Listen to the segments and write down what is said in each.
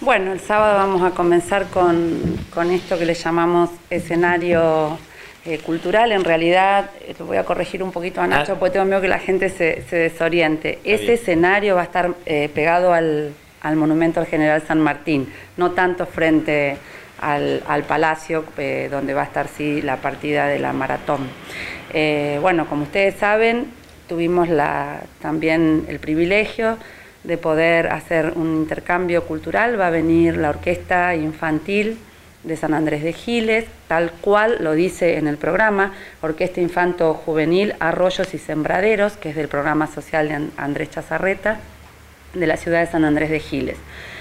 Bueno, el sábado vamos a comenzar con esto que le llamamos escenario cultural. En realidad, lo voy a corregir un poquito a Nacho, porque tengo miedo que la gente se desoriente. Ese escenario va a estar pegado al monumento al General San Martín, no tanto frente al Palacio, donde va a estar sí la partida de la maratón. Bueno, como ustedes saben, tuvimos también el privilegio de poder hacer un intercambio cultural. Va a venir la Orquesta Infantil de San Andrés de Giles, tal cual lo dice en el programa, Orquesta Infanto Juvenil Arroyos y Sembraderos, que es del programa social de Andrés Chazarreta, de la ciudad de San Andrés de Giles.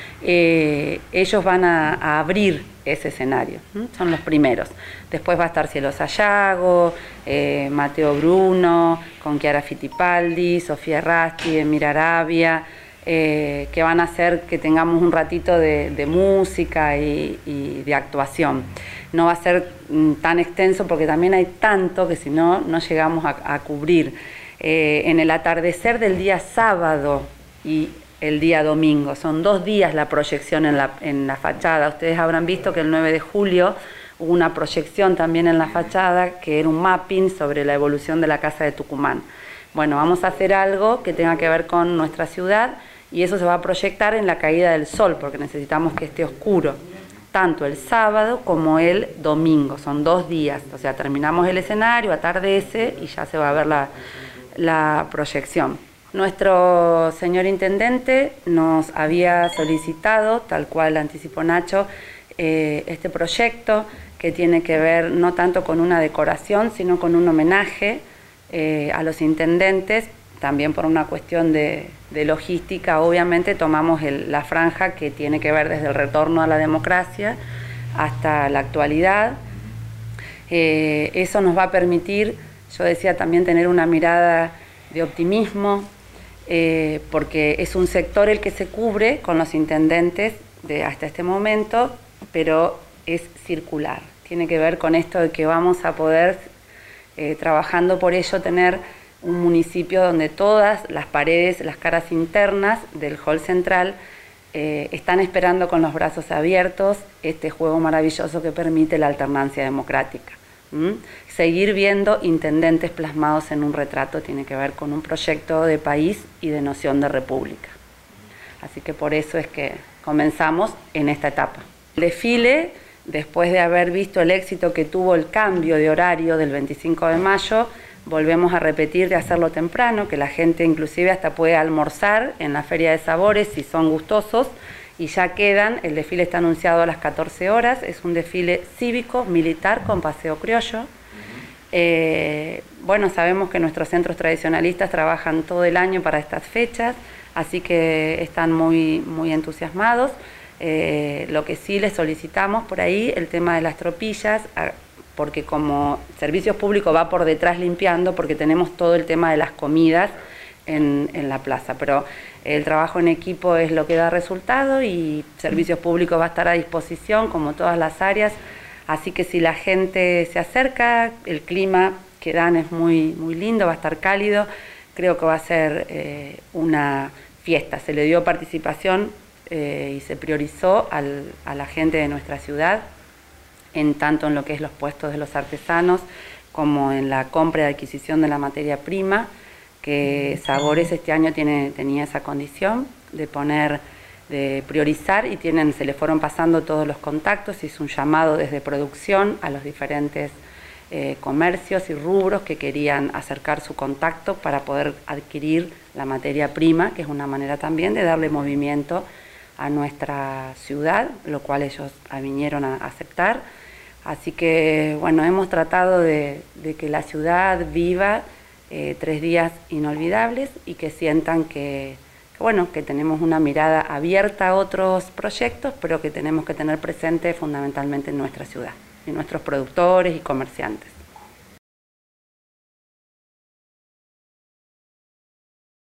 Ellos van a abrir ese escenario, son los primeros. Después va a estar Cielo Sayago, Mateo Bruno, con Chiara Fittipaldi, Sofía Rasti, Emira Arabia, que van a hacer que tengamos un ratito de música y de actuación. No va a ser tan extenso porque también hay tanto que si no, no llegamos a cubrir. En el atardecer del día sábado y el día domingo, son 2 días la proyección en la fachada. Ustedes habrán visto que el 9 de julio hubo una proyección también en la fachada que era un mapping sobre la evolución de la Casa de Tucumán. Bueno, vamos a hacer algo que tenga que ver con nuestra ciudad y eso se va a proyectar en la caída del sol porque necesitamos que esté oscuro, tanto el sábado como el domingo, son 2 días, o sea, terminamos el escenario, atardece y ya se va a ver la proyección. Nuestro señor intendente nos había solicitado, tal cual anticipó Nacho, este proyecto que tiene que ver no tanto con una decoración, sino con un homenaje a los intendentes, también por una cuestión de logística. Obviamente tomamos la franja que tiene que ver desde el retorno a la democracia hasta la actualidad. Eso nos va a permitir, yo decía, también tener una mirada de optimismo, porque es un sector el que se cubre con los intendentes hasta este momento, pero es circular. Tiene que ver con esto de que vamos a poder, trabajando por ello, tener un municipio donde todas las paredes, las caras internas del hall central están esperando con los brazos abiertos este juego maravilloso que permite la alternancia democrática. Seguir viendo intendentes plasmados en un retrato tiene que ver con un proyecto de país y de noción de república. Así que por eso es que comenzamos en esta etapa. El desfile, después de haber visto el éxito que tuvo el cambio de horario del 25 de mayo, volvemos a repetir de hacerlo temprano, que la gente inclusive hasta puede almorzar en la Feria de Sabores si son gustosos, y ya quedan, el desfile está anunciado a las 14 horas, es un desfile cívico, militar, con paseo criollo. Bueno, sabemos que nuestros centros tradicionalistas trabajan todo el año para estas fechas, así que están muy entusiasmados. Lo que sí les solicitamos por ahí, el tema de las tropillas, porque como Servicios Públicos va por detrás limpiando, porque tenemos todo el tema de las comidas en la plaza, pero el trabajo en equipo es lo que da resultado y Servicios Públicos va a estar a disposición como todas las áreas, así que si la gente se acerca, el clima que dan es muy lindo, va a estar cálido, creo que va a ser una fiesta. Se le dio participación y se priorizó a la gente de nuestra ciudad, tanto en lo que es los puestos de los artesanos como en la compra y adquisición de la materia prima, que Sabores este año tenía esa condición de priorizar y se le fueron pasando todos los contactos, hizo un llamado desde producción a los diferentes comercios y rubros que querían acercar su contacto para poder adquirir la materia prima, que es una manera también de darle movimiento a nuestra ciudad, lo cual ellos vinieron a aceptar. Así que, bueno, hemos tratado de que la ciudad viva 3 días inolvidables y que sientan que tenemos una mirada abierta a otros proyectos, pero que tenemos que tener presente fundamentalmente en nuestra ciudad y nuestros productores y comerciantes.